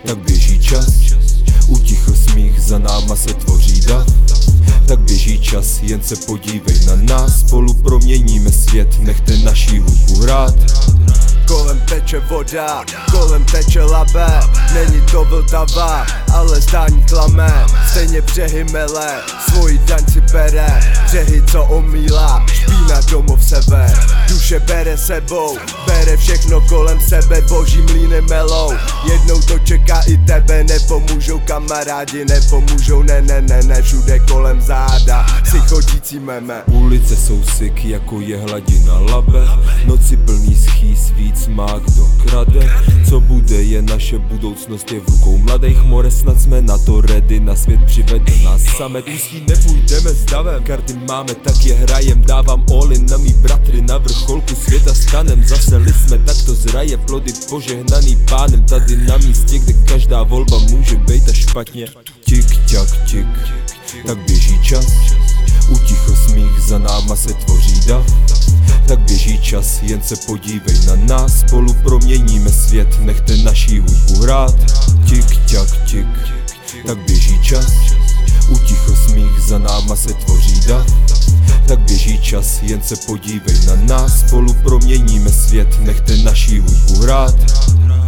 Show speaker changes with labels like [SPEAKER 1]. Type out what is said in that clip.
[SPEAKER 1] Tak běží čas, utichl smích, za náma se tvoří dav. Tak běží čas, jen se podívej na nás, spolu proměníme svět, nechte naší hudbu hrát.
[SPEAKER 2] Kolem teče voda, kolem teče labe, není to Vltava, ale zdání klame. Stejně břehy mele, svoji daň si bere, břehy co omílá, špína domov sever. Duše bere sebou, bere všechno kolem sebe, boží mlýny melou. Jednou to čeká i tebe, nepomůžou kamarádi, nepomůžou ne, všude kolem záda, si chodící meme.
[SPEAKER 1] Ulice jsou syk, jako je hladina Labe, noci plný schýz, víc má kdo krade. Co bude je naše budoucnost, je v rukou mladých more, snad jsme na to ready, na svět přivede nás samet. Ústí nepůjdeme s davem, karty máme, tak je hrajem, dávám all in na mý bratry, na vrcholku světa stanem. Zaseli jsme, tak to zraje, plody požehnaný pánem, tady na místě, kde každá volba může být a špatně. Tik, tak, tik, tak běží čas, utichl smích, za náma se tvoří dav. Tak běží čas, jen se podívej na nás, spolu proměníme svět, nechte naší hudbu hrát. Tik, tak, tik, tak běží čas, utichl smích, za náma se tvoří dav. Tak běží čas, jen se podívej na nás, spolu proměníme svět, nechte naší hudbu hrát.